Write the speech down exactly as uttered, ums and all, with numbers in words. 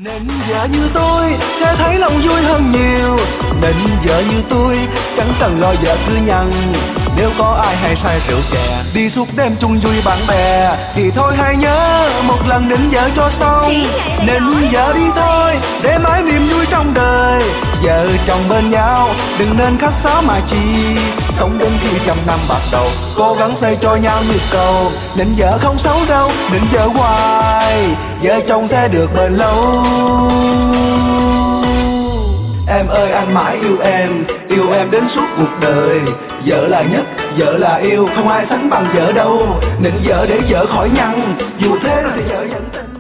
Nên vợ như tôi sẽ thấy lòng vui hơn nhiều. Nên vợ như tôi chẳng cần lo vợ cứ nhằn. Nếu có ai hay say rượu chè đi suốt đêm chung vui bạn bè thì thôi hãy nhớ một lần định vợ cho xong. Nên vợ đi thôi để mãi niềm vui trong đời. Vợ chồng bên nhau đừng nên khách sáo mà chi. Sống đến khi trăm năm bạc đầu cố gắng xây cho nhau như cầu. Nên vợ không xấu đâu, nên vợ hoài vợ chồng sẽ được bền lâu. Em ơi anh mãi yêu em, yêu em đến suốt cuộc đời. Vợ là nhất, vợ là yêu, không ai sánh bằng vợ đâu. Nên vợ để vợ khỏi nhăn, dù thế thì vợ vẫn tin.